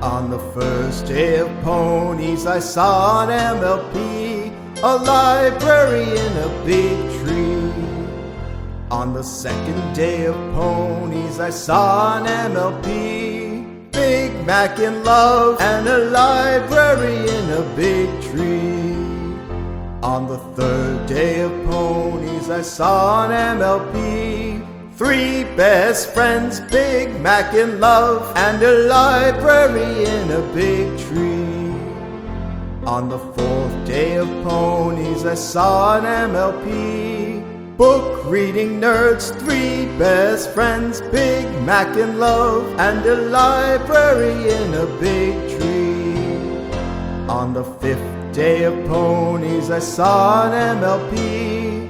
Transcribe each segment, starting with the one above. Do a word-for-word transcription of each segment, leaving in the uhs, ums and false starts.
On the first day of ponies I saw an M L P, a library in a big tree. On the second day of ponies I saw an M L P, Big Mac in love and a library in a big tree. On the third day of ponies I saw an M L P, three best friends, Big Mac in love and a library in a big tree. On the fourth day of ponies I saw an M L P, book reading nerds, three best friends, Big Mac in love and a library in a big tree. On the fifth day of ponies I saw an M L P,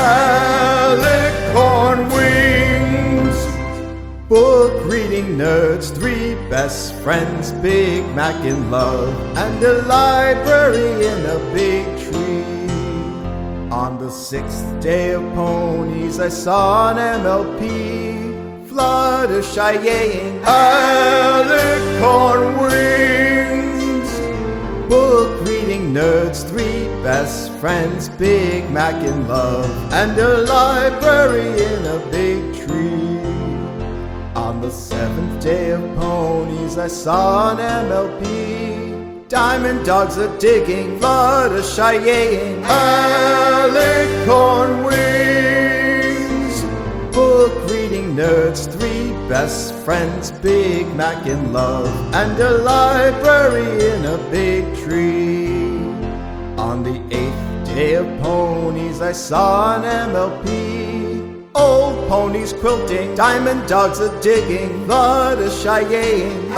Alicorn Wings, book reading nerds, three best friends, Big Mac in love and a library in a big tree. On the sixth day of ponies I saw an M L P, Fluttershying, Alicorn Wings, book reading nerds, three best friends, Big Mac in love and a library in a big tree. On the seventh day of ponies I saw an M L P, diamond dogs are digging, Fluttershying, Alicorn Wings, book reading nerds, three best friends, Big Mac in love and a library in a big tree. On the eighth day of ponies I saw an M L P, old ponies quilting, diamond dogs are digging, Fluttershying,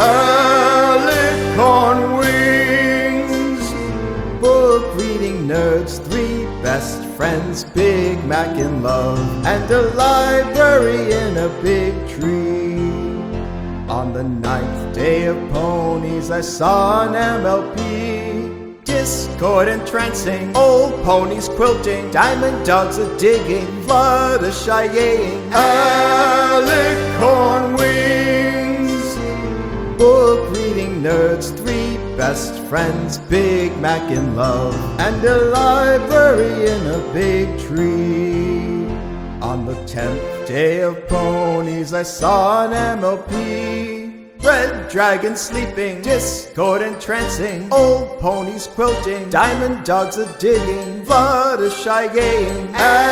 Alicorn Wings, book reading nerds, three best friends, Big Mac in love and a library in a big tree. On the ninth day of ponies I saw an M L P, discord entrancing, old ponies quilting, diamond dogs are digging, Fluttershying, Alicorn Wings, book reading nerds, three best friends, Big Mac in love and a library in a big tree. On the tenth day of ponies I saw an M L P, red dragon sleeping, discord entrancing, old ponies quilting, diamond dogs are digging, Fluttershying,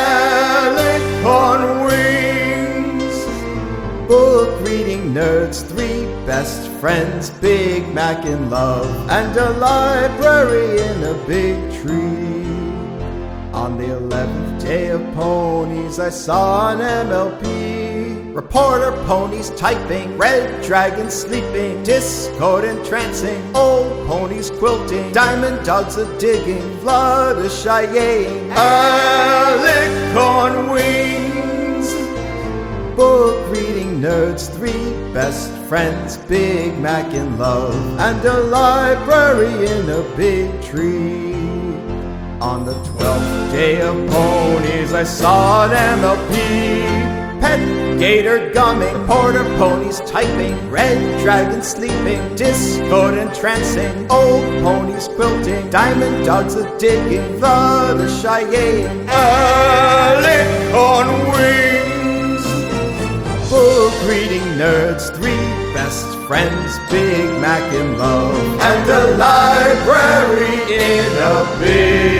Alicorn Wings, book reading nerds, three best friends, Big Mac in love and a library in a big tree. On the eleventh day of ponies I saw an M L P, reporter ponies typing, red dragon sleeping, discord entrancing, old ponies quilting, diamond dogs are digging, Fluttershying, Alicorn Wings, book reading nerds, three best friends, Big Mac in love and a library in a big tree. On the twelfth day of ponies I saw an M L P, pet gator gumming, porter ponies typing, red dragon sleeping, discord entrancing, old ponies quilting, diamond dogs are digging, Fluttershying, Alicorn Wings, book reading nerds, three best friends, Big Mac in love and a library in a big